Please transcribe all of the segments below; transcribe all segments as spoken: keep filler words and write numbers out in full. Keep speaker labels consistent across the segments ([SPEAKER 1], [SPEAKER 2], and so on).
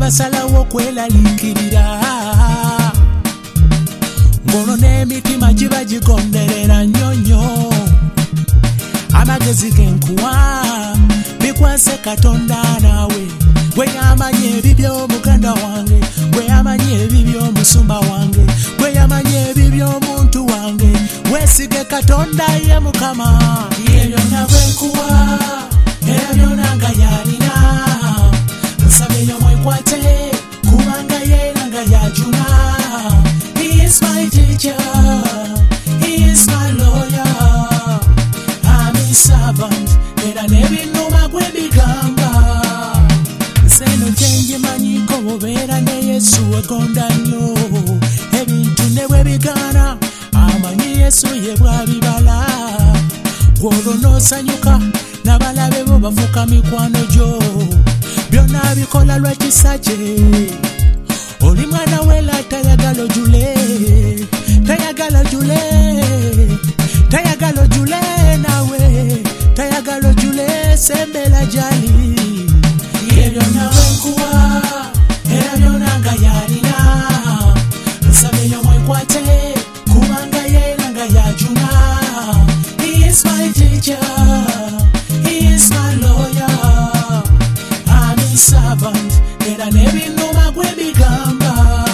[SPEAKER 1] basalawo kwelalikirira ngono n'emitima giba gigonderera nnyonnyo amagezi genkuwa bikwase Katonda naawe gwe yamanyi ebibyo muganda wange gwe yamanyi ebibyo musumba wange gwe yamanyi ebibyo omuntu wange weesige Katonda ye Mukama ye byonna bwenkuwa era byonna nga yalina nsabye yo mwekwate kubanga yeera nga yajuna. He is my teacher, he is my lawyer, I'm his servant era n'ebinnuma gwe bigamba nseno gye manyiko obeera ne Yesu wegonda nnyo ebintu ne bwe bigaana amanyi Yesu ye bwabibala gwolwo n'osanyuka n'abalabe bo bafuuka mikwano gyo byonna bikola lwa kisa kye oli mwana wela tayagala ojule tayagala ojule tayagala ojule nawe tayagala ojule sembera gyali ye byonna bwenkuwa era byonna nga yalina nsabye yo mwekwate kubanga yeera nga yajuna. He is my teacher, he is my lawyer, I'm his servant era n'ebinnuma gwe bigamba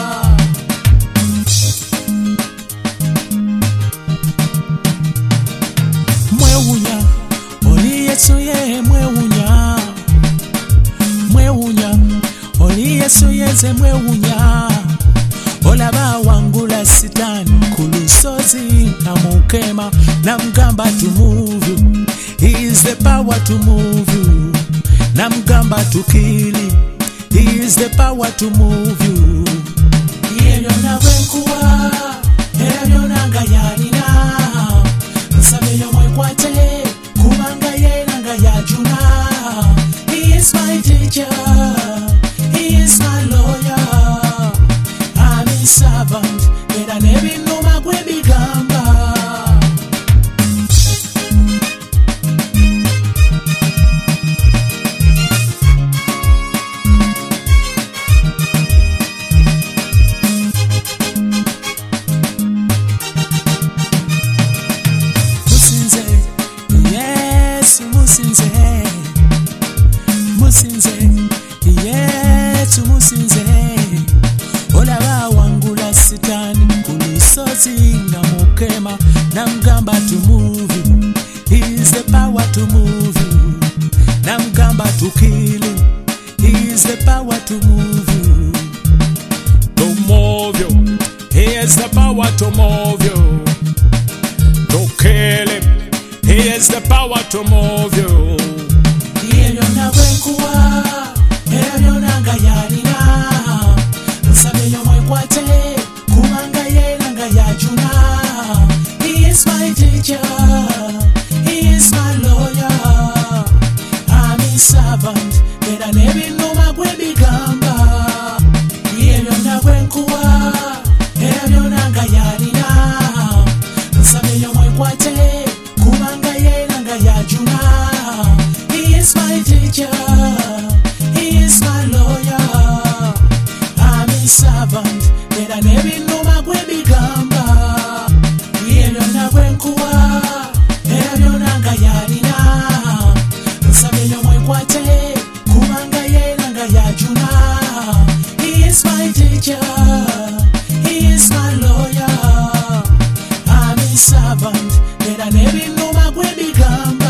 [SPEAKER 1] mwewunya oli Yesu ye mwewunya mwewunya oli Yesu yeze mwewunya olaba wangula Sitaani ku lusozi namukema namugamba to move you. He is the power to move you. Namugamba to kill him. He is the power to move you. Ye byonna bwenkuwa era byonna nga yalina nsabye yo mwekwate kubanga yeera nga yajuna. He is my teacher, he is my lawyer, I'm his servant era n'ebinnuma gwe bigamba musinze musinze Yesu musinze olaba wangula Sitaani ku lusozi namukema namugamba to move you. He is the power to move you. Namugamba to kill him. He is the power to move you. To move you. He is the power to move you. To kill him. He is the power to move you. Ye byonna bwenkuwa era byonna nga yalina nsabye yo mwekwate kubanga yeera nga yajuna. He is my teacher, he is my lawyer, I'm his servant era n'ebinnuma gwe bigamba ye byonna bwenkuwa era byonna nga yalina nsabye yo mwekwate kubanga yeera nga yajuna. He is my teacher, he is my lawyer, I'm his servant era n'ebinnuma gwe bigamba ye byonna bwenkuwa era byonna nga yalina nsabye yo mwekwate kubanga yeera nga yajuna. He is my teacher, he is my lawyer, I'm his servant era n'ebinnuma gwe bigamba. Ye byonna bwenkuwa era byonna nga yalina nsabye yo mwekwate kubanga yeera nga yajuna. He is my teacher, he is my lawyer, I'm his servant era n'ebinnuma gwe bigamba. Ye byonna bwenkuwa era byonna nga yalina nsabye yo mwekwate kubanga yeera nga yajuna. He is my teacher, he is my lawyer, I'm his servant era n'ebinnuma gwe bigamba.